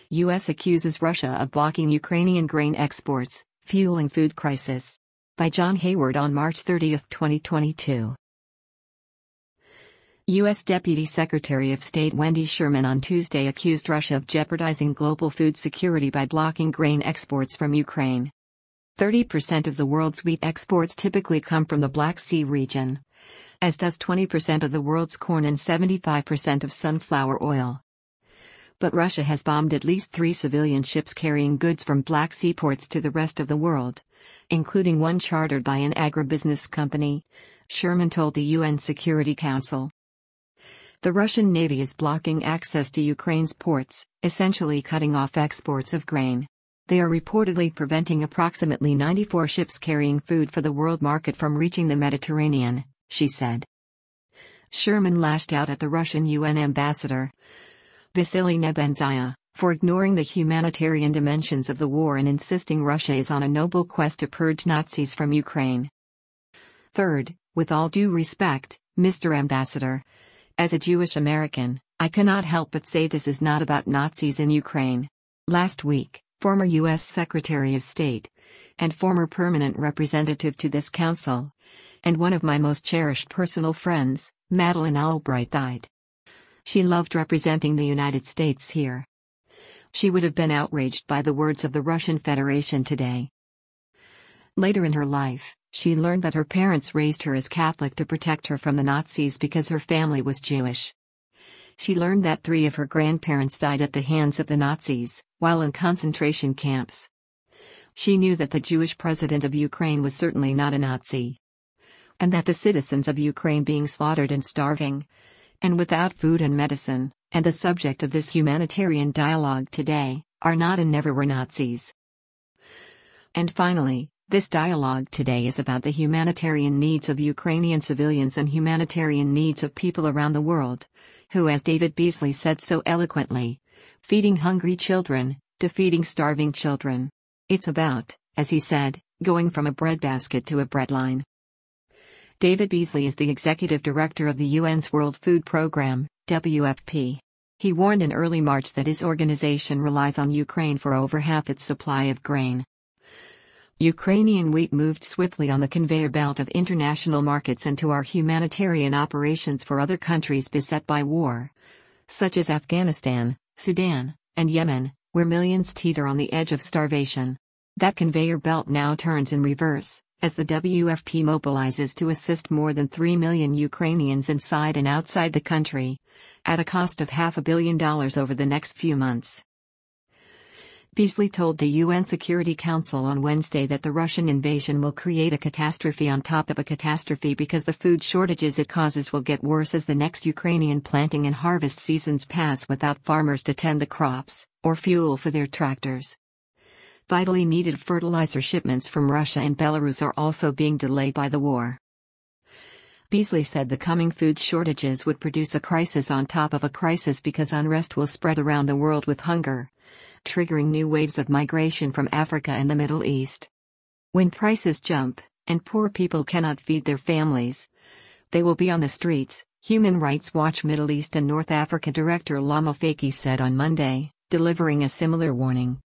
U.S. accuses Russia of blocking Ukrainian grain exports, fueling food crisis. By John Hayward on March 30, 2022. U.S. Deputy Secretary of State Wendy Sherman on Tuesday accused Russia of jeopardizing global food security by blocking grain exports from Ukraine. 30% of the world's wheat exports typically come from the Black Sea region, as does 20% of the world's corn and 75% of sunflower oil. But Russia has bombed at least 3 civilian ships carrying goods from Black Sea ports to the rest of the world, including one chartered by an agribusiness company, Sherman told the UN Security Council. The Russian Navy is blocking access to Ukraine's ports, essentially cutting off exports of grain. They are reportedly preventing approximately 94 ships carrying food for the world market from reaching the Mediterranean, she said. Sherman lashed out at the Russian UN ambassador, Vasily Nebenzia, for ignoring the humanitarian dimensions of the war and insisting Russia is on a noble quest to purge Nazis from Ukraine. Third, with all due respect, Mr. Ambassador, as a Jewish American, I cannot help but say this is not about Nazis in Ukraine. Last week, former U.S. Secretary of State, and former permanent representative to this council, and one of my most cherished personal friends, Madeleine Albright died. She loved representing the United States here. She would have been outraged by the words of the Russian Federation today. Later in her life, she learned that her parents raised her as Catholic to protect her from the Nazis because her family was Jewish. She learned that 3 of her grandparents died at the hands of the Nazis, while in concentration camps. She knew that the Jewish president of Ukraine was certainly not a Nazi, and that the citizens of Ukraine being slaughtered and starving, and without food and medicine, and the subject of this humanitarian dialogue today, are not and never were Nazis. And finally, this dialogue today is about the humanitarian needs of Ukrainian civilians and humanitarian needs of people around the world, who, as David Beasley said so eloquently, feeding hungry children, to feeding starving children. It's about, as he said, going from a breadbasket to a breadline. David Beasley is the executive director of the UN's World Food Programme, WFP. He warned in early March that his organization relies on Ukraine for over half its supply of grain. Ukrainian wheat moved swiftly on the conveyor belt of international markets and to our humanitarian operations for other countries beset by war, such as Afghanistan, Sudan, and Yemen, where millions teeter on the edge of starvation. That conveyor belt now turns in reverse, as the WFP mobilizes to assist more than 3 million Ukrainians inside and outside the country, at a cost of $500 million over the next few months. Beasley told the UN Security Council on Wednesday that the Russian invasion will create a catastrophe on top of a catastrophe because the food shortages it causes will get worse as the next Ukrainian planting and harvest seasons pass without farmers to tend the crops, or fuel for their tractors. Vitally needed fertilizer shipments from Russia and Belarus are also being delayed by the war. Beasley said the coming food shortages would produce a crisis on top of a crisis because unrest will spread around the world with hunger, triggering new waves of migration from Africa and the Middle East. When prices jump, and poor people cannot feed their families, they will be on the streets, Human Rights Watch Middle East and North Africa Director Lama Faki said on Monday, delivering a similar warning.